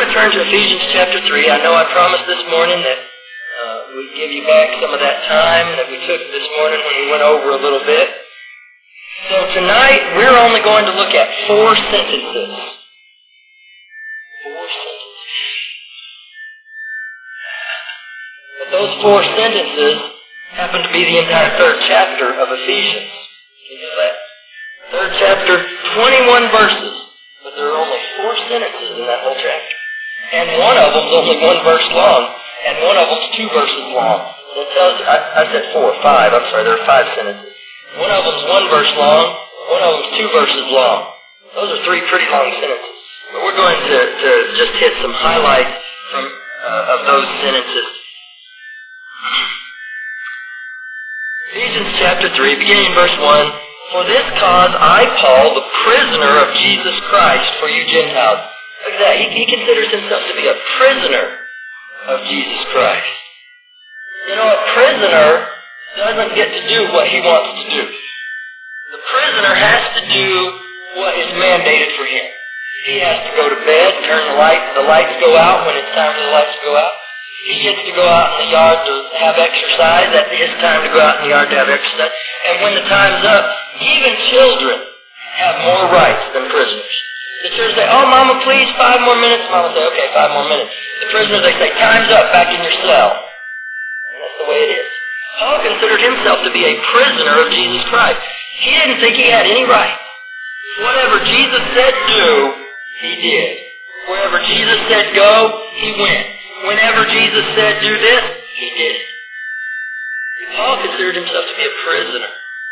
to turn to Ephesians chapter 3. I know I promised this morning that we'd give you back some of that time that we took this morning when we went over a little bit. So tonight, we're only going to look at 4 sentences. 4 sentences. But those 4 sentences happen to be the entire 3rd chapter of Ephesians. You know that? 3rd chapter, 21 verses. But there are only 4 sentences in that whole chapter. And one of them's only 1 verse long. And one of them's 2 verses long. That tells you, I said 4, 5. I'm sorry, there are 5 sentences. One of them's 1 verse long. One of them's 2 verses long. Those are 3 pretty long sentences. But we're going to just hit some highlights of those sentences. Ephesians chapter 3, beginning in verse 1. For this cause I, Paul, the prisoner of Jesus Christ, for you Gentiles. Look at that. He considers himself to be a prisoner of Jesus Christ. You know, a prisoner doesn't get to do what he wants to do. The prisoner has to do what is mandated for him. He has to go to bed, turn the lights go out when it's time for the lights to go out. He gets to go out in the yard to have exercise. That's his time to go out in the yard to have exercise. And when the time's up, even children have more rights than prisoners. The children say, oh, Mama, please, 5 more minutes. Mama say, okay, 5 more minutes. The prisoners, they say, time's up, back in your cell. And that's the way it is. Paul considered himself to be a prisoner of Jesus Christ. He didn't think he had any rights. Whatever Jesus said do, he did. Wherever Jesus said go, he went. Whenever Jesus said do this, he did it. Paul considered himself to be a prisoner.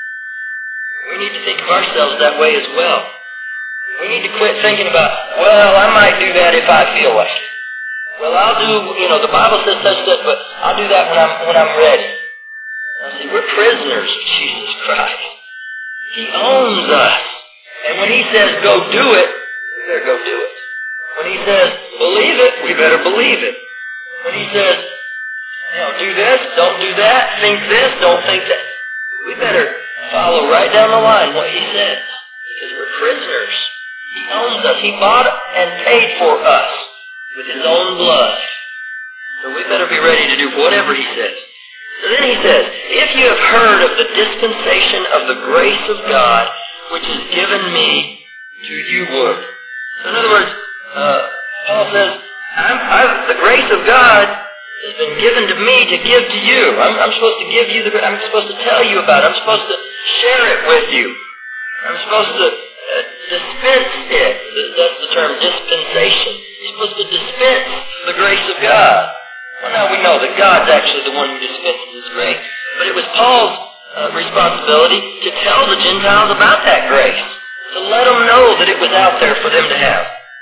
We need to think of ourselves that way as well. We need to quit thinking about, well, I might do that if I feel like it. Well, I'll do, the Bible says such that, but I'll do that when I'm ready. Now see, we're prisoners of Jesus Christ. He owns us. And when he says go do it, we better go do it. When he says believe it, we better believe it. When he says, do this, don't do that, think this, don't think that. We better follow right down the line what he says. Because we're prisoners. He owns us. He bought and paid for us with his own blood. So we better be ready to do whatever he says. So then he says, if you have heard of the dispensation of the grace of God, which is given me to you word. So in other words, Paul says, the grace of God has been given to me to give to you. I'm supposed to give you I'm supposed to tell you about it. I'm supposed to share it with you. I'm supposed to dispense it. That's the term, dispensation. You're supposed to dispense the grace of God. Well, now we know that God's actually the one who dispenses his grace. But it was Paul's responsibility to tell the Gentiles about that grace. To let them know that it was out there for them to have.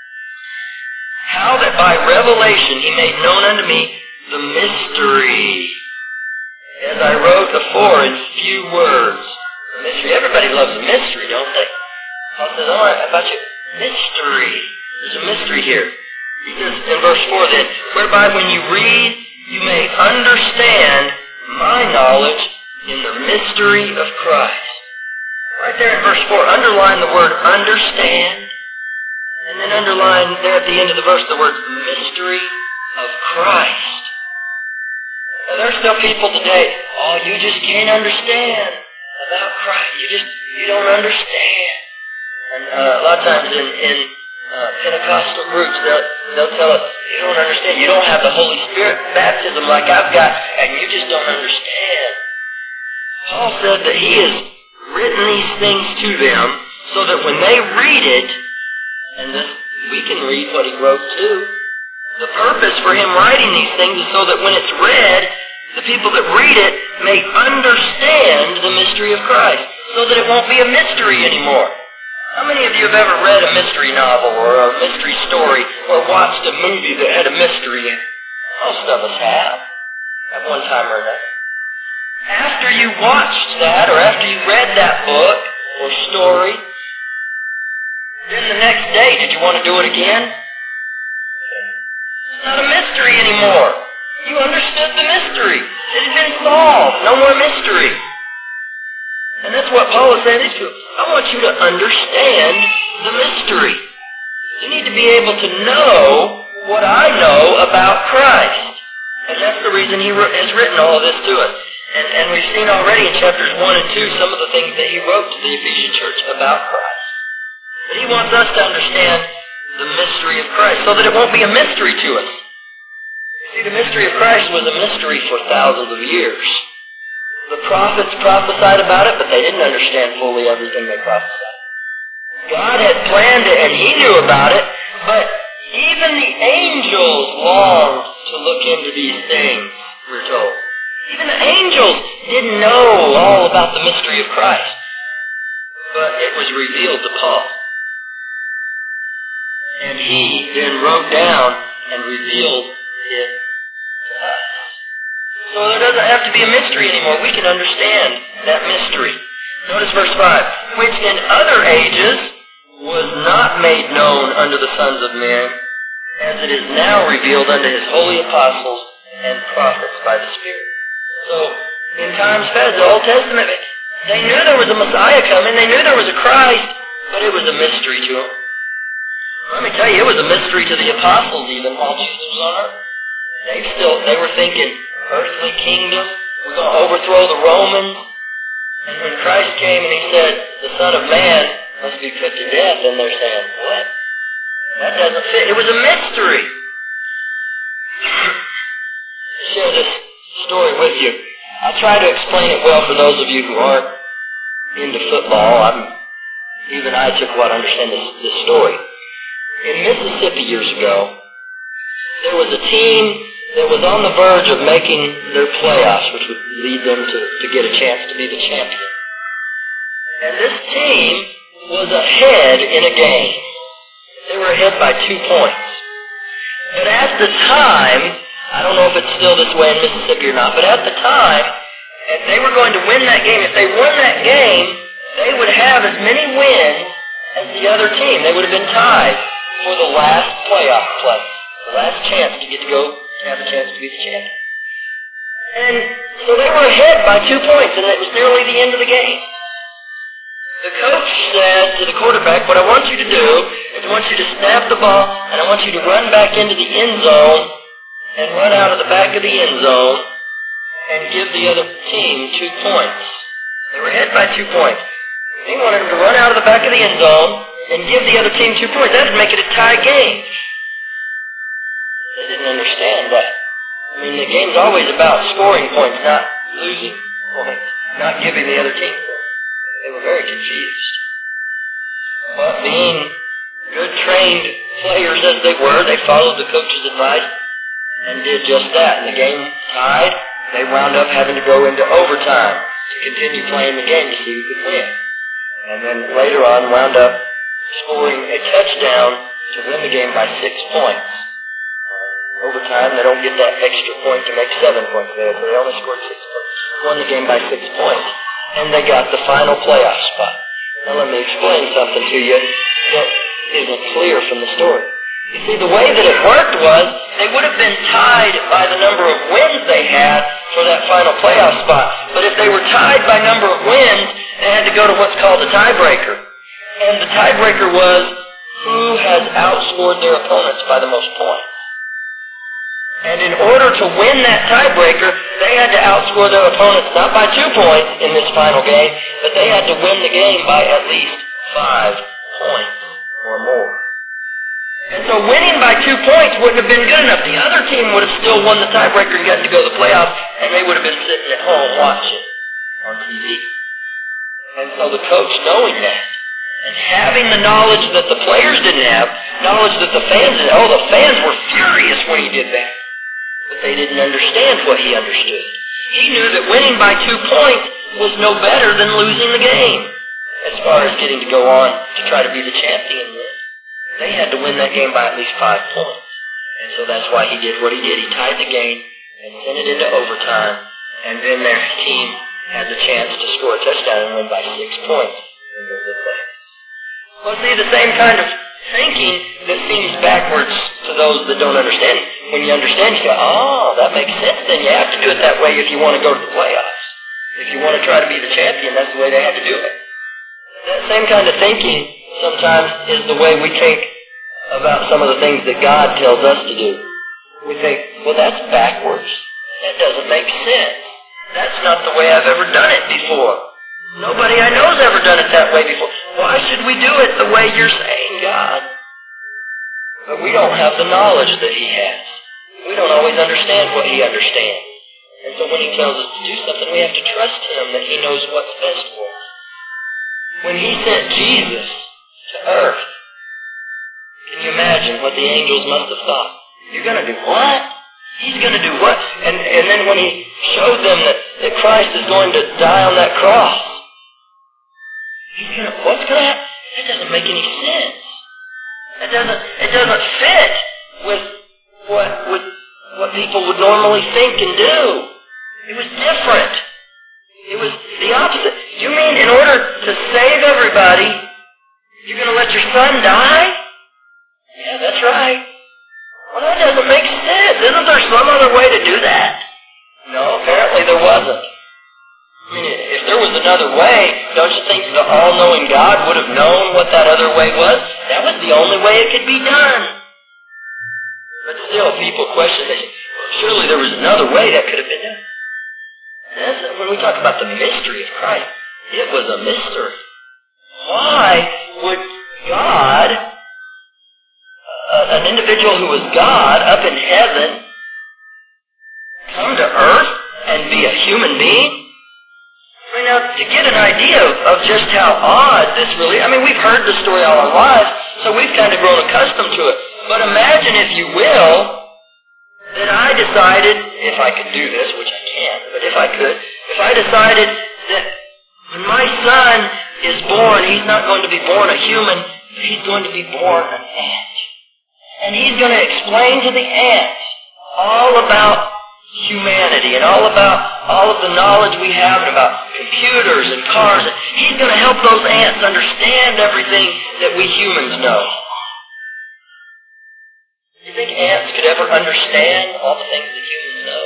How that by revelation he made known unto me the mystery, as I wrote before in few words. The mystery. Everybody loves a mystery, don't they? Paul says, all right, how about you? Mystery. There's a mystery here. He says in verse 4 then, whereby when you read, you may understand my knowledge in the mystery of Christ. Right there in verse 4, underline the word understand. And then underline there at the end of the verse the words, the mystery of Christ. Now there's still people today, oh, you just can't understand about Christ. You don't understand. And a lot of times in Pentecostal groups, they'll tell us, you don't understand. You don't have the Holy Spirit baptism like I've got, and you just don't understand. Paul said that he has written these things to them so that when they read it, and we can read what he wrote too. The purpose for him writing these things is so that when it's read, the people that read it may understand the mystery of Christ, so that it won't be a mystery anymore. How many of you have ever read a mystery novel or a mystery story or watched a movie that had a mystery in it? Most of us have, at one time or another. After you watched that or after you read that book or story, then the next day, did you want to do it again? It's not a mystery anymore. You understood the mystery. It had been solved. No more mystery. And that's what Paul is saying. I want you to understand the mystery. You need to be able to know what I know about Christ. And that's the reason he has written all of this to us. And we've seen already in chapters 1 and 2 some of the things that he wrote to the Ephesian church about Christ. But he wants us to understand the mystery of Christ so that it won't be a mystery to us. See, the mystery of Christ was a mystery for thousands of years. The prophets prophesied about it, but they didn't understand fully everything they prophesied. God had planned it, and he knew about it, but even the angels longed to look into these things, we're told. Even the angels didn't know all about the mystery of Christ, but it was revealed to Paul. And he then wrote down and revealed it to us. So there doesn't have to be a mystery anymore. We can understand that mystery. Notice verse 5. Which in other ages was not made known unto the sons of men, as it is now revealed unto his holy apostles and prophets by the Spirit. So, in times past, the Old Testament, they knew there was a Messiah coming, they knew there was a Christ, but it was a mystery to them. Let me tell you, it was a mystery to the apostles even while Jesus was on earth. They were thinking, earthly kingdom, we're going to overthrow the Romans. And when Christ came and he said, the Son of Man must be put to death, and they're saying, what? That doesn't fit. It was a mystery. Share this story with you. I'll try to explain it well for those of you who aren't into football. Even I took a while to understand this story. In Mississippi years ago, there was a team that was on the verge of making their playoffs, which would lead them to get a chance to be the champion. And this team was ahead in a game. They were ahead by 2 points. But at the time, I don't know if it's still this way in Mississippi or not, but at the time, if they were going to win that game, if they won that game, they would have as many wins as the other team. They would have been tied for the last playoff play, the last chance to get to go to have a chance to be the champion. And so they were ahead by 2 points, and it was nearly the end of the game. The coach said to the quarterback, what I want you to do is I want you to snap the ball, and I want you to run back into the end zone and run out of the back of the end zone and give the other team 2 points. They were ahead by 2 points. He wanted them to run out of the back of the end zone and give the other team 2 points. That would make it a tie game. They didn't understand that. I mean, the game's always about scoring points, not losing points, not giving the other team points. They were very confused. But being good trained players as they were, they followed the coach's advice and did just that. And the game tied. They wound up having to go into overtime to continue playing the game to see who could win. And then later on wound up scoring a touchdown to win the game by 6 points. Overtime, they don't get that extra point to make 7 points. They only scored 6 points. Won the game by 6 points. And they got the final playoff spot. Now let me explain something to you that isn't clear from the story. You see, the way that it worked was they would have been tied by the number of wins they had for that final playoff spot. But if they were tied by number of wins, they had to go to what's called a tiebreaker. And the tiebreaker was who has outscored their opponents by the most points. And in order to win that tiebreaker, they had to outscore their opponents not by 2 points in this final game, but they had to win the game by at least 5 points or more. And so winning by 2 points wouldn't have been good enough. The other team would have still won the tiebreaker and gotten to go to the playoffs, and they would have been sitting at home watching on TV. And so the coach, knowing that, and having the knowledge that the players didn't have, knowledge that the fans didn't, the fans were furious when he did that. But they didn't understand what he understood. He knew that winning by 2 points was no better than losing the game as far as getting to go on to try to be the champion with. They had to win that game by at least 5 points. And so that's why he did what he did. He tied the game and sent it into overtime, and then their team had the chance to score a touchdown and win by 6 points in the play. Well, see, the same kind of thinking that seems backwards to those that don't understand. When you understand, you go, that makes sense. Then you have to do it that way if you want to go to the playoffs. If you want to try to be the champion, that's the way they had to do it. That same kind of thinking sometimes is the way we think about some of the things that God tells us to do. We think, well, that's backwards. That doesn't make sense. That's not the way I've ever done it before. Nobody I know has ever done it that way before. Why should we do it the way you're saying, God? But we don't have the knowledge that He has. We don't always understand what He understands. And so when He tells us to do something, we have to trust Him that He knows what's best for us. When He sent Jesus to earth, can you imagine what the angels must have thought? You're going to do what? He's going to do what? And then when He showed them that Christ is going to die on that cross, what's going to happen? That doesn't make any sense. It doesn't fit with what people would normally think and do. It was different. It was the opposite. You mean in order to save everybody, you're going to let your son die? Yeah, that's right. Well, that doesn't make sense. Isn't there some other way to do that? No, apparently there wasn't. I mean, if there was another way, don't you think the all-knowing God would have known what that other way was? That was the only way it could be done. But still, people question, they say, well, surely there was another way that could have been done. And when we talk about the mystery of Christ, it was a mystery. Why would God, an individual who was God up in heaven, come to earth and be a human being? I mean, now, to get an idea of just how odd this really, we've heard the story all our lives, so we've kind of grown accustomed to it. But imagine, if you will, that I decided, if I could do this, which I can't, but if I decided that when my son is born, he's not going to be born a human, he's going to be born an ant. And he's going to explain to the ants all about humanity and all about all of the knowledge we have about computers and cars. He's going to help those ants understand everything that we humans know. Do you think ants could ever understand all the things that humans know?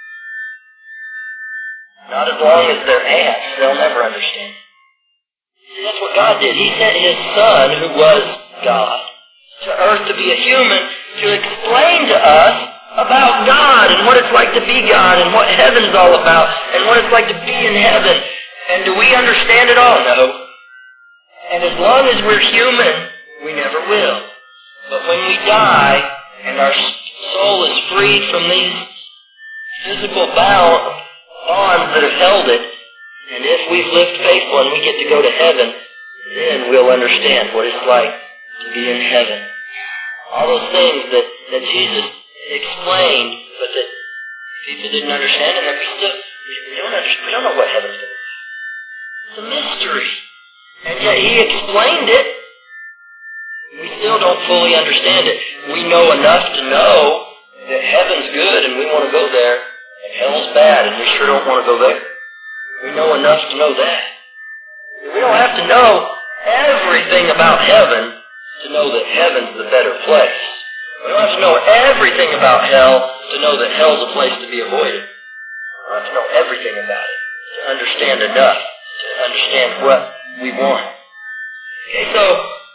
Not as long as they're ants, they'll never understand. See, that's what God did. He sent His Son, who was God, to earth to be a human, to explain to us about God and what it's like to be God and what heaven's all about and what it's like to be in heaven. And do we understand it all? No. And as long as we're human, we never will. But when we die and our soul is freed from these physical bonds that have held it, and if we've lived faithful and we get to go to heaven, then we'll understand what it's like to be in heaven. All those things that Jesus explained, but that people didn't understand, and we don't know what heaven's going to be. It's a mystery. And yet He explained it. We still don't fully understand it. We know enough to know that heaven's good and we want to go there, and hell's bad and we sure don't want to go there. We know enough to know that. We don't have to know everything about heaven to know that heaven's the better place. We don't have to know everything about hell to know that hell's a place to be avoided. We don't have to know everything about it to understand enough to understand what we want. Okay, so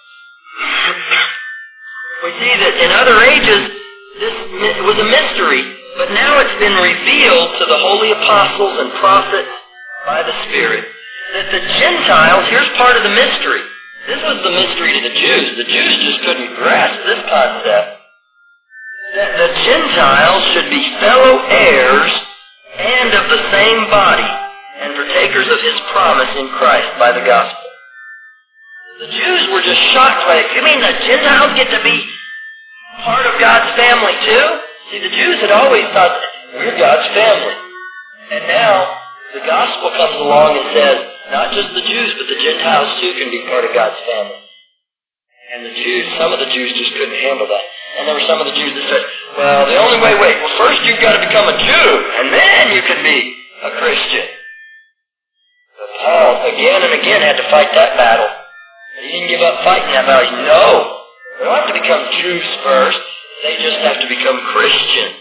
we see that in other ages this was a mystery, but now it's been revealed to the holy apostles and prophets by the Spirit that the Gentiles, here's part of the mystery. This was the mystery to the Jews. The Jews just couldn't grasp this concept. That the Gentiles should be fellow heirs and of the same body and partakers of His promise in Christ by the gospel. The Jews were just shocked by it. You mean the Gentiles get to be part of God's family too? See, the Jews had always thought that we're God's family. And now the gospel comes along and says, not just the Jews, but the Gentiles too can be part of God's family. And the Jews, some of the Jews just couldn't handle that. And there were some of the Jews that said, well, the only way, first you've got to become a Jew, and then you can be a Christian. But Paul, again and again, had to fight that battle. He didn't give up fighting that battle. No, they don't have to become Jews first. They just have to become Christians.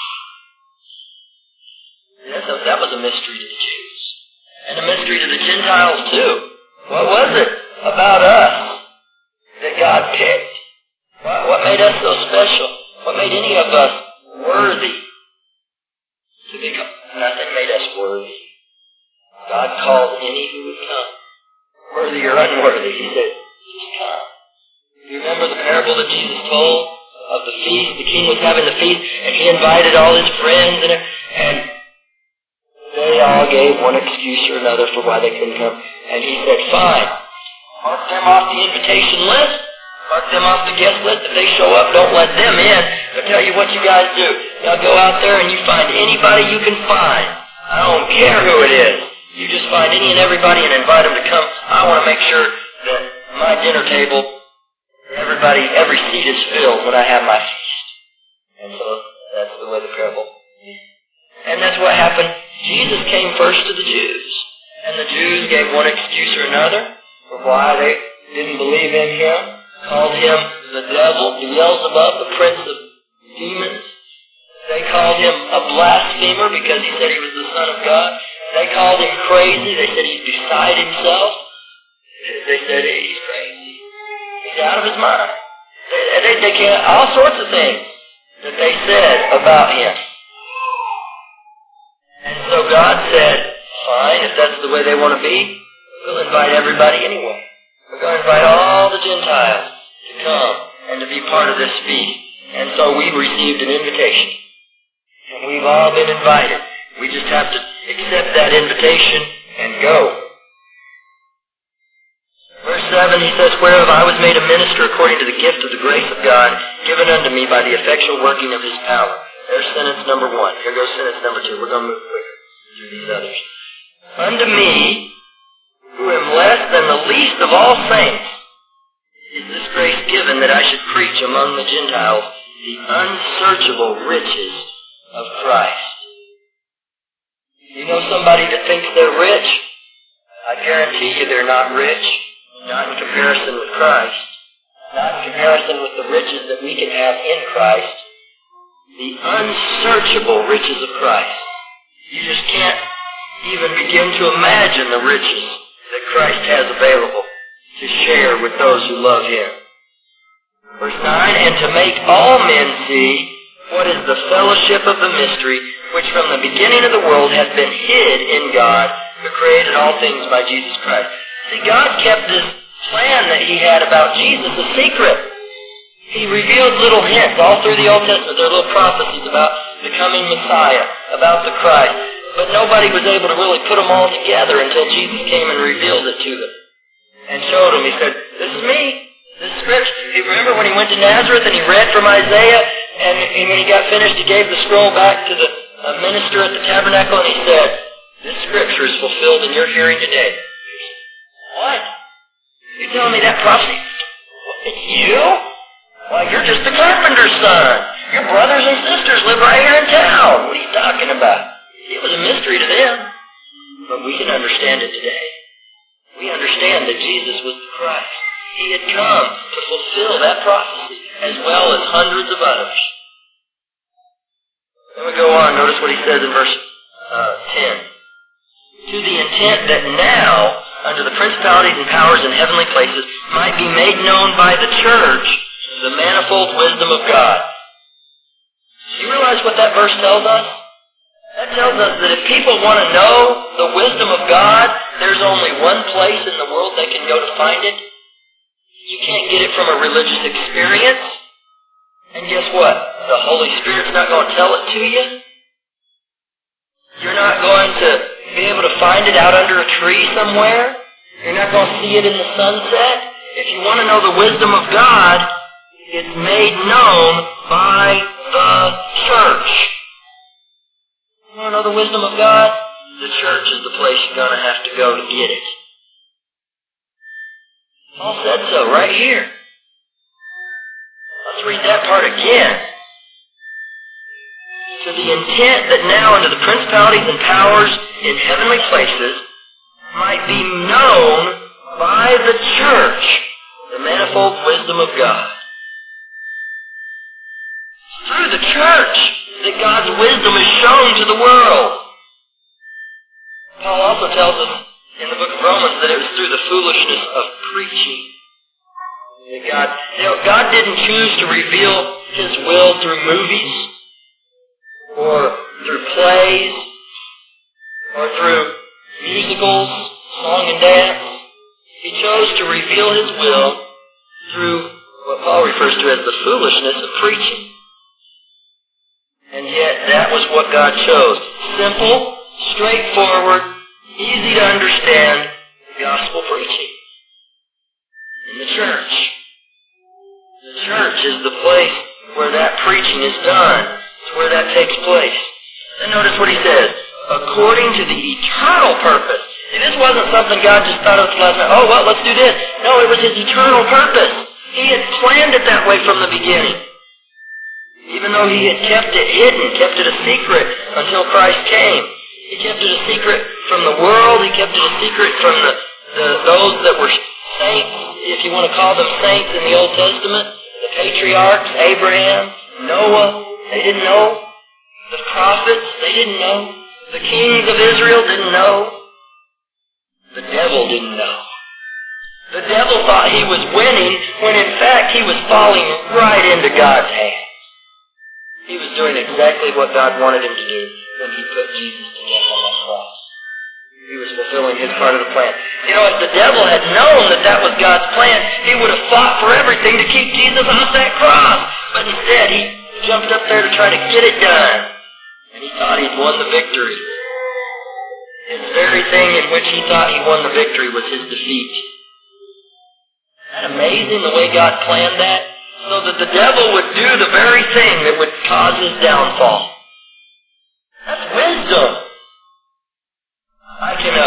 That was a mystery to the Jews. And a mystery to the Gentiles, too. What was it about us that God picked? What made made us so special? What made any of us worthy to become? Nothing made us worthy. God called any who would come, worthy or unworthy. He said, just come. You remember the parable that Jesus told of the feast? The king was having the feast, and he invited all his friends, and they all gave one excuse or another for why they couldn't come. And he said, fine, mark them off the invitation list, mark them off the guest list. If they show up, don't let them in. But tell you what you guys do. Y'all go out there and you find anybody you can find. I don't care who it is. You just find any and everybody and invite them to come. I want to make sure that my dinner table, every seat is filled when I have my feast. And so that's the way the parable is. And that's what happened. Jesus came first to the Jews. And the Jews gave one excuse or another for why they didn't believe in him. Called him the devil, Beelzebub, the prince of demons. They called him a blasphemer because he said he was the Son of God. They called him crazy. They said he's beside himself. They said he's crazy. He's out of his mind. They can't, all sorts of things that they said about him. And so God said, fine, if that's the way they want to be, we'll invite everybody anyway. We're going to invite all the Gentiles to come and to be part of this feast. And so we've received an invitation. And we've all been invited. We just have to accept that invitation and go. Verse 7, he says, whereof I was made a minister according to the gift of the grace of God, given unto me by the effectual working of his power. There's sentence number 1. Here goes sentence number 2. We're going to move quicker through these others. Unto me, who am less than the least of all saints, is this grace given that I should preach among the Gentiles the unsearchable riches of Christ. You know somebody that thinks they're rich? I guarantee you they're not rich. Not in comparison with Christ. Not in comparison with the riches that we can have in Christ. The unsearchable riches of Christ. You just can't even begin to imagine the riches that Christ has available to share with those who love him. Verse 9, and to make all men see what is the fellowship of the mystery, which from the beginning of the world has been hid in God, who created all things by Jesus Christ. See, God kept this plan that he had about Jesus a secret. He revealed little hints all through the Old Testament. There are little prophecies about the coming Messiah, about the Christ. But nobody was able to really put them all together until Jesus came and revealed it to them. And showed them. He said, this is me. This scripture. You remember when he went to Nazareth and he read from Isaiah, and when he got finished, he gave the scroll back to the minister at the tabernacle, and he said, this scripture is fulfilled in your hearing today. What? You telling me that prophecy? It's you? Why, you're just a carpenter's son. Your brothers and sisters live right here in town. What are you talking about? It was a mystery to them. But we can understand it today. We understand that Jesus was the Christ. He had come to fulfill that prophecy, as well as hundreds of others. Then we go on. Notice what he says in verse 10. To the intent that now, under the principalities and powers in heavenly places, might be made known by the church the manifold wisdom of God. Do you realize what that verse tells us? That tells us that if people want to know the wisdom of God, there's only one place in the world they can go to find it. You can't get it from a religious experience. And guess what? The Holy Spirit's not going to tell it to you. You're not going to be able to find it out under a tree somewhere. You're not going to see it in the sunset. If you want to know the wisdom of God, it's made known by the church. You want to know the wisdom of God? The church is the place you're going to have to go to get it. Paul said so right here. Let's read that part again. To the intent that now under the principalities and powers in heavenly places might be known by the church the manifold wisdom of God. Through the church that God's wisdom is shown to the world. Paul also tells us in the book of Romans that it was through the foolishness of preaching God didn't choose to reveal His will through movies or through plays or through musicals, song and dance. He chose to reveal His will through what Paul refers to as the foolishness of preaching. And yet that was what God chose. Simple, straightforward, easy to understand gospel preaching. In the church. The church is the place where that preaching is done. It's where that takes place. And notice what he says. According to the eternal purpose. See, this wasn't something God just thought of last night. Oh, well, let's do this. No, it was His eternal purpose. He had planned it that way from the beginning. Even though He had kept it hidden, kept it a secret until Christ came. He kept it a secret from the world. He kept it a secret from those that were saints, if you want to call them saints in the Old Testament. The patriarchs, Abraham, Noah, they didn't know. The prophets, they didn't know. The kings of Israel didn't know. The devil didn't know. The devil thought he was winning when in fact he was falling right into God's hands. He was doing exactly what God wanted him to do when He put Jesus to death on the cross. He was fulfilling His part of the plan. You know, if the devil had known that that was God's plan, he would have fought for everything to keep Jesus off that cross. But instead, he jumped up there to try to get it done. And he thought he'd won the victory. And the very thing in which he thought he won the victory was his defeat. Isn't that amazing the way God planned that? So that the devil would do the very thing that would cause his downfall. That's wisdom. I can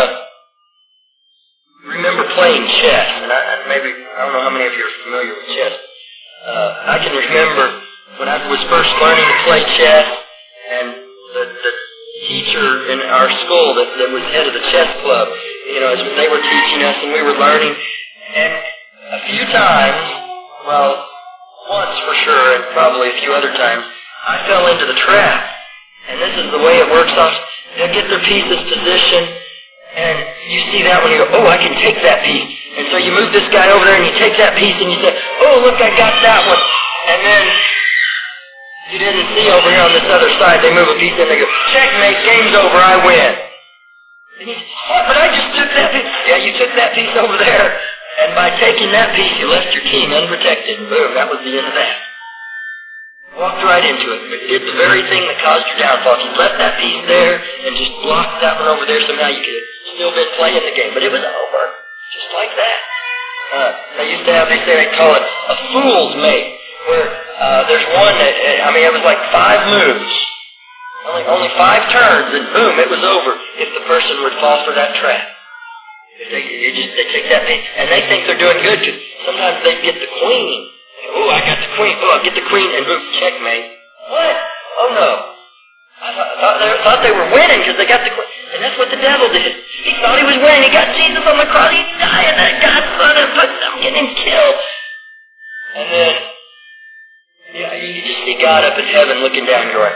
remember playing chess, and I don't know how many of you are familiar with chess. I can remember when I was first learning to play chess, and the teacher in our school that was head of the chess club, you know, as they were teaching us and we were learning, and a few times, well, once for sure, and probably a few other times, I fell into the trap. And this is the way it works off. They'll get their pieces positioned, and you see that one, you go, oh, I can take that piece. And so you move this guy over there, and you take that piece, and you say, oh, look, I got that one. And then you didn't see over here on this other side, they move a piece, and they go, checkmate, game's over, I win. And you say, oh, but I just took that piece. Yeah, you took that piece over there. And by taking that piece, you left your king unprotected. And boom, that was the end of that. Walked right into it. But did the very thing that caused your downfall. If you left that piece there and just blocked that one over there, somehow you could have still been playing the game. But it was over. Just like that. They used to have, they call it a fool's mate. Where there's one that, it was like 5 moves. Only 5 turns, and boom, it was over if the person would fall for that trap. They take that piece, and they think they're doing good, because sometimes they get the queen. Oh, I got the queen. Oh, I'll get the queen, and boom, checkmate. What? Oh, no. I thought they were winning because they got the queen. And that's what the devil did. He thought he was winning. He got Jesus on the cross. He died, and that God's son, and I'm getting him killed. And then, you could just see God up in heaven looking down going,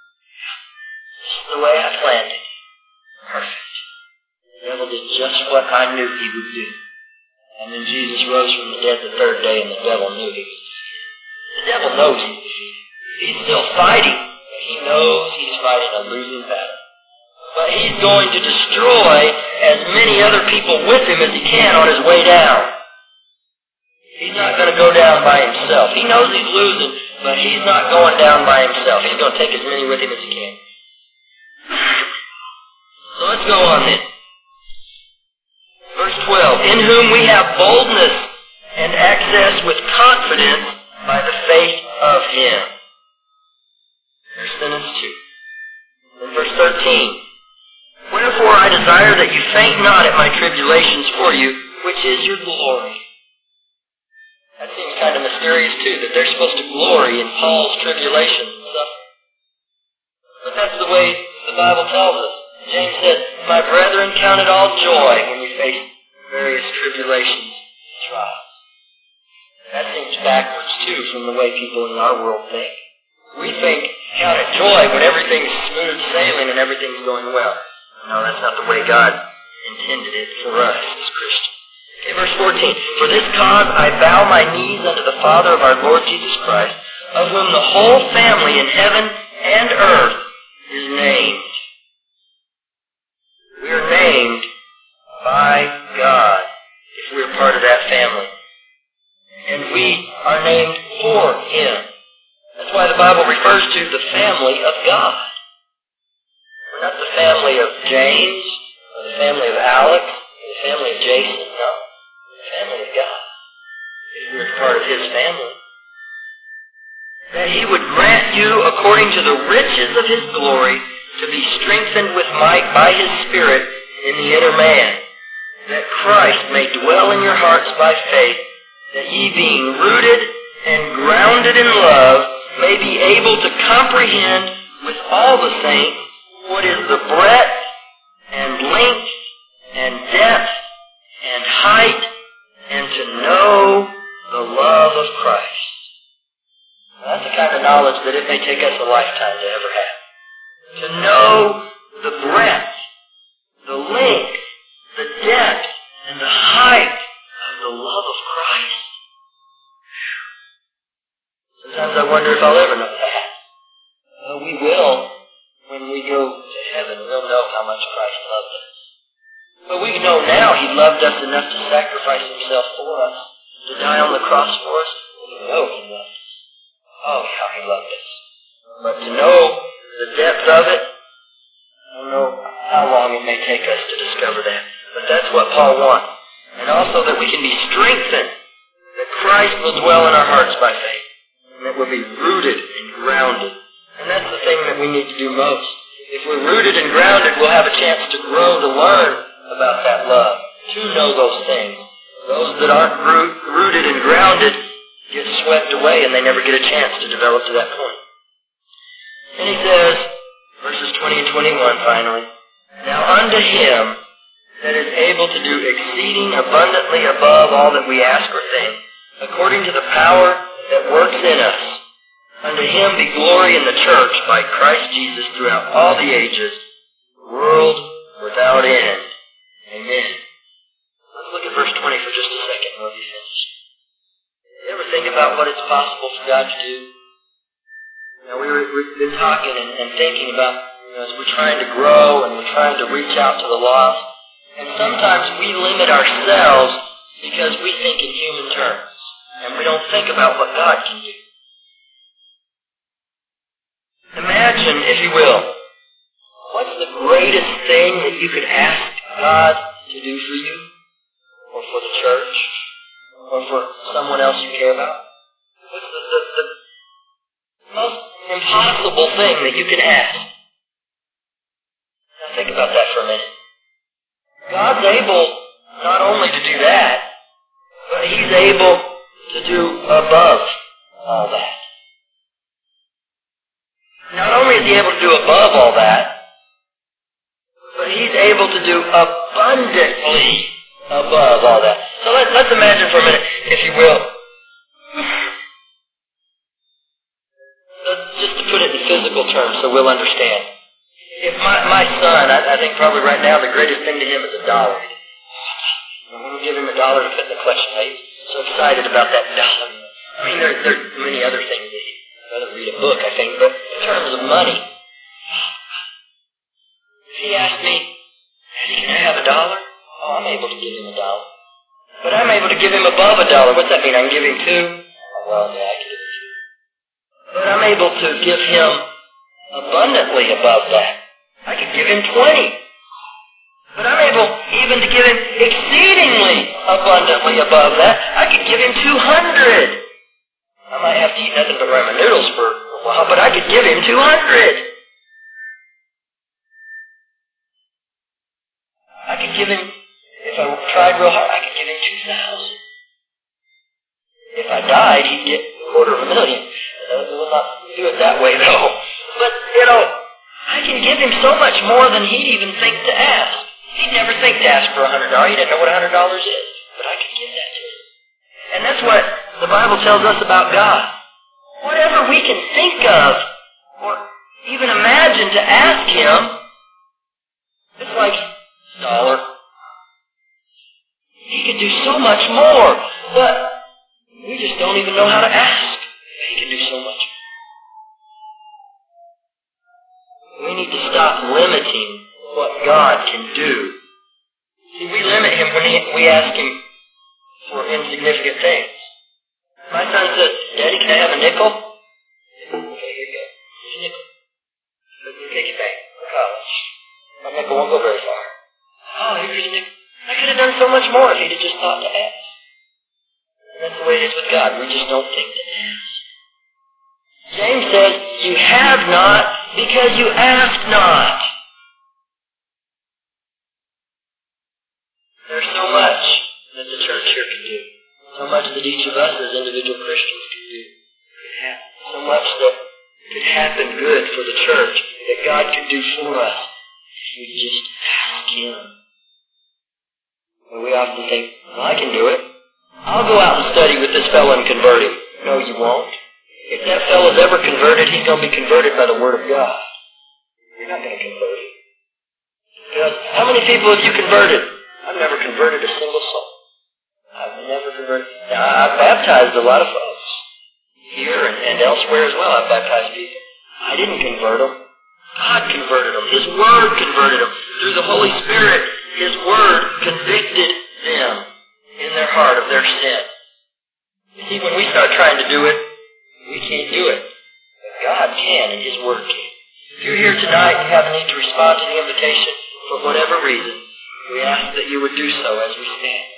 this is the way I planned it. Perfect. The devil did just what I knew he would do. And then Jesus rose from the dead the 3rd day, and the devil knew he was defeated. The devil knows he's defeated. He's still fighting, but he knows he's fighting a losing battle. But he's going to destroy as many other people with him as he can on his way down. He's not going to go down by himself. He knows he's losing, but he's not going down by himself. He's going to take as many with him as he can. So let's go on then. Verse 12, in whom we have boldness and access with confidence by the faith of Him. There's sentence 2. In verse 13, wherefore I desire that you faint not at my tribulations for you, which is your glory. That seems kind of mysterious too, that they're supposed to glory in Paul's tribulations and suffering. But that's the way the Bible tells us. James said, my brethren, count it all joy when you face various tribulations and trials. That seems backwards, too, from the way people in our world think. We think, count it joy when everything's smooth sailing and everything's going well. No, that's not the way God intended it for us as Christians. Okay, verse 14. For this cause I bow my knees unto the Father of our Lord Jesus Christ, of whom the whole family in heaven and earth is named. We are named by God if we are part of that family. And we are named for Him. That's why the Bible refers to the family of God. We're not the family of James, or the family of Alex, or the family of Jason. No. The family of God. If we're part of His family. That He would grant you, according to the riches of His glory, to be strengthened with might by His Spirit in the inner man, that Christ may dwell in your hearts by faith, that ye being rooted and grounded in love may be able to comprehend with all the saints what is the breadth and length and depth and height, and to know the love of Christ. Now, that's the kind of knowledge that it may take us a lifetime to ever have. To know the breadth, the length, the depth, and the height of the love of Christ. Sometimes I wonder if I'll ever know that. We will when we go to heaven. We'll know how much Christ loved us. But we know now He loved us enough to sacrifice Himself for us, to die on the cross for us. We know He loved us. Oh, how He loved us. But to know the depth of it, I don't know how long it may take us to discover that. But that's what Paul wants. And also that we can be strengthened, that Christ will dwell in our hearts by faith, and that we'll be rooted and grounded. And that's the thing that we need to do most. If we're rooted and grounded, we'll have a chance to grow, to learn about that love, to know those things. Those that aren't rooted and grounded get swept away and they never get a chance to develop to that point. And he says, verses 20 and 21 finally, now unto Him that is able to do exceeding abundantly above all that we ask or think, according to the power that works in us, unto Him be glory in the church by Christ Jesus throughout all the ages, world without end. Amen. Let's look at verse 20 for just a second and we'll be finished. You ever think about what it's possible for God to do? Now, we've been talking and thinking about, as we're trying to grow and we're trying to reach out to the lost, and sometimes we limit ourselves because we think in human terms, and we don't think about what God can do. Imagine, if you will, what's the greatest thing that you could ask God to do for you, or for the church, or for someone else you care about? What's the most impossible thing that you can ask? Now think about that for a minute. God's able not only to do that, but He's able to do above all that. Not only is He able to do above all that, but He's able to do abundantly above all that. So let's imagine for a minute, if you will, just to put it in physical terms so we'll understand. If my son, I think probably right now the greatest thing to him is $1. I'm going to give him $1 to put in the collection plate. So excited about that $1. I mean, there are many other things that he'd rather read a book, I think, but in terms of money, if he asked me, can I have $1? Oh, I'm able to give him $1. But I'm able to give him above $1. What's that mean? I can give him 2? Oh, well, yeah, I can give him 2. But I'm able to give him abundantly above that. I could give him 20. But I'm able even to give him exceedingly abundantly above that. I could give him 200. I might have to eat nothing but ramen noodles for a while, but I could give him 200. I could give him, if I tried real hard, I could give him 2,000. If I died, he'd get $250,000. We'll not do it that way, though. But, I can give him so much more than he'd even think to ask. He'd never think to ask for $100. He didn't know what $100 is. But I could give that to him. And that's what the Bible tells us about God. Whatever we can think of, or even imagine to ask Him, it's like $1. He could do so much more, but we just don't even know how to ask. He can do so much more. We need to stop limiting what God can do. See, we limit Him when we ask Him for insignificant things. My son says, Daddy, can I have a nickel? Okay, here you go. Here's a nickel. Let me take it back for college. My nickel won't go very far. Oh, here's a nickel. I could have done so much more if he'd have just thought to ask. And that's the way it is with God. We just don't think to ask. James says, you have not because you ask not. There's so much that the church here can do. So much that each of us as individual Christians can do. So much that could happen good for the church that God could do for us if we just ask Him. Well, we often think, well, I can do it. I'll go out and study with this fellow and convert him. No, you won't. If that fellow's ever converted, he's going to be converted by the Word of God. You're not going to convert him. Because how many people have you converted? I've never converted a single soul. I've never converted. Now, I've baptized a lot of folks here and elsewhere as well. I've baptized people. I didn't convert them. God converted them. His Word converted them. Through the Holy Spirit, His Word convicted them in their heart of their sin. You see, when we start trying to do it, we can't do it. But God can, and His Word can. If you're here tonight and have a need to respond to the invitation for whatever reason, we ask that you would do so as we stand.